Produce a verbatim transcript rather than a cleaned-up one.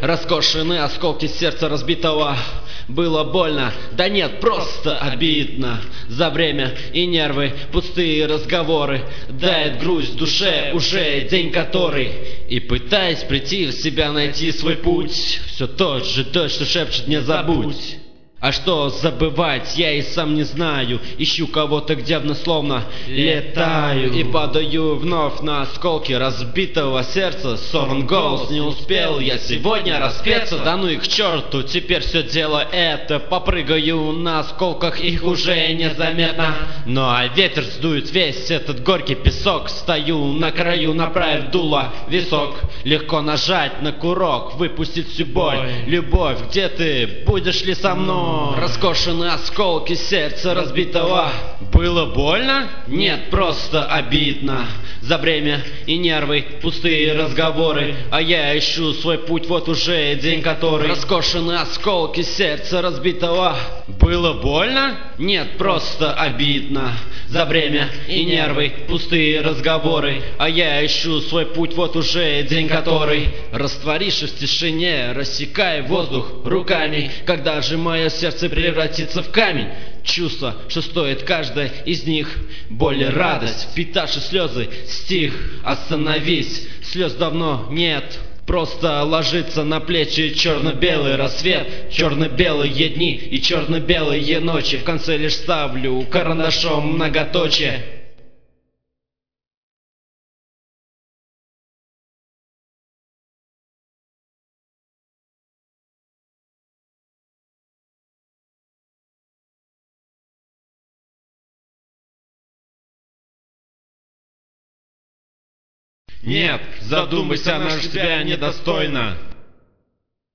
Раскошены осколки сердца разбитого. Было больно, да нет, просто обидно. За время и нервы, пустые разговоры. Дает грусть в душе уже день который. И пытаясь прийти в себя, найти свой путь, все тот же дождь, что шепчет не забудь. А что забывать, я и сам не знаю. Ищу кого-то, где словно летаю. И падаю вновь на осколки разбитого сердца. Сорван голос, не успел я сегодня распеться. Да ну их к черту, теперь все дело это. Попрыгаю на осколках, их уже незаметно. Ну а ветер сдует весь этот горький песок. Стою на краю, направив дуло в висок. Легко нажать на курок, выпустить всю боль. Любовь, где ты, будешь ли со мной? Раскошены осколки сердца разбитого. Было больно? Нет, просто обидно. За время и нервы, пустые разговоры. А я ищу свой путь, вот уже день который. Раскошены осколки сердца разбитого. Было больно? Нет, просто обидно. За время и нервы, пустые разговоры. А я ищу свой путь, вот уже день который. Растворившись в тишине, рассекая воздух руками. Когда же мое сердце превратится в камень. Чувство, что стоит каждая из них. Боль и радость, впитавши слезы, стих. Остановись, слез давно нет. Просто ложится на плечи черно-белый рассвет. Черно-белые дни и черно-белые ночи. В конце лишь ставлю карандашом многоточие. Нет, задумайся, она ж тебя недостойна.